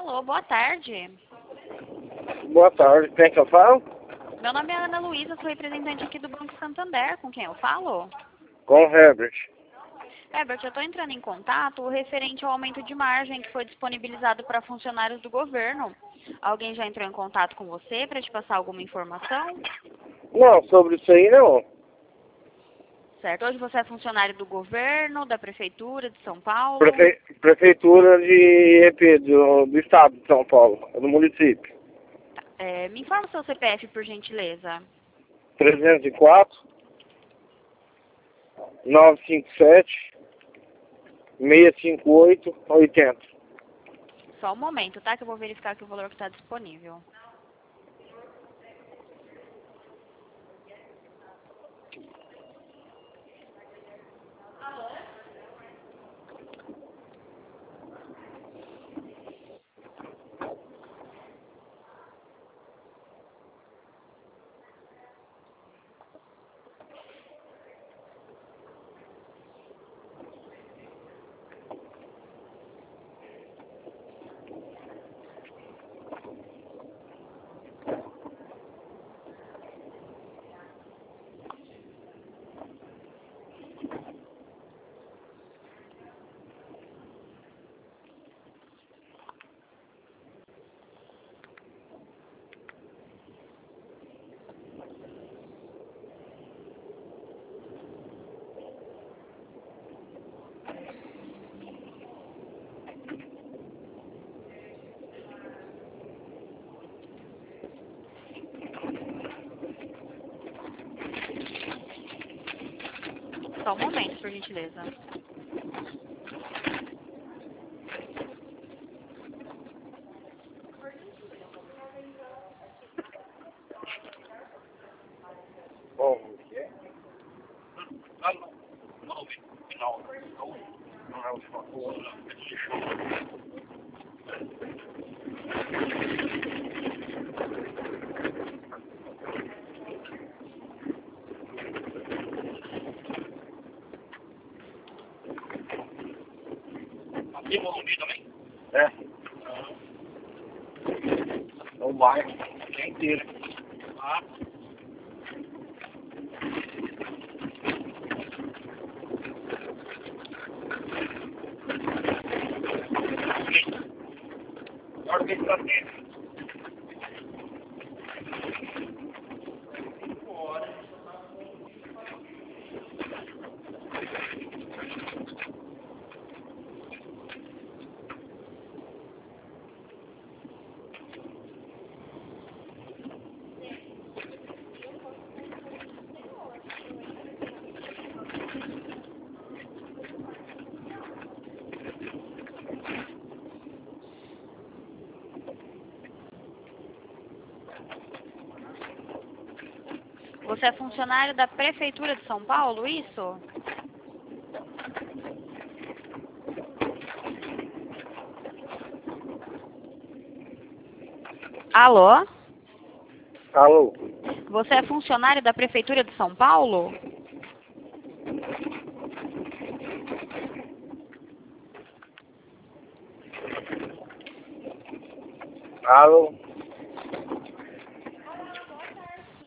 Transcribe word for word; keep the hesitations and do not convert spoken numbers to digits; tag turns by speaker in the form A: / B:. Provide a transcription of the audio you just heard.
A: Alô, boa tarde.
B: Boa tarde, quem é que eu falo?
A: Meu nome é Ana Luísa, sou representante aqui do Banco Santander. Com quem eu falo?
B: Com o Herbert.
A: Herbert, eu estou entrando em contato referente ao aumento de margem que foi disponibilizado para funcionários do governo. Alguém já entrou em contato com você para te passar alguma informação?
B: Não, sobre isso aí não.
A: Certo. Hoje você é funcionário do governo, da Prefeitura de São Paulo?
B: Prefe... Prefeitura de E P, do, do estado de São Paulo, do município.
A: É, me informa o seu C P F, por gentileza.
B: trezentos e quatro, novecentos e cinquenta e sete, seiscentos e cinquenta e oito, oitenta.
A: Só um momento, tá? Que eu vou verificar aqui o valor que está disponível. Só um momento, por gentileza.
B: Bom,
C: Aqui em Morumbi também?
B: é,
C: É o bairro, é inteiro. Ah, agora que está dentro.
A: Você é funcionário da Prefeitura de São Paulo, isso? Alô?
B: alô,
A: Você é funcionário da Prefeitura de São Paulo?
B: alô.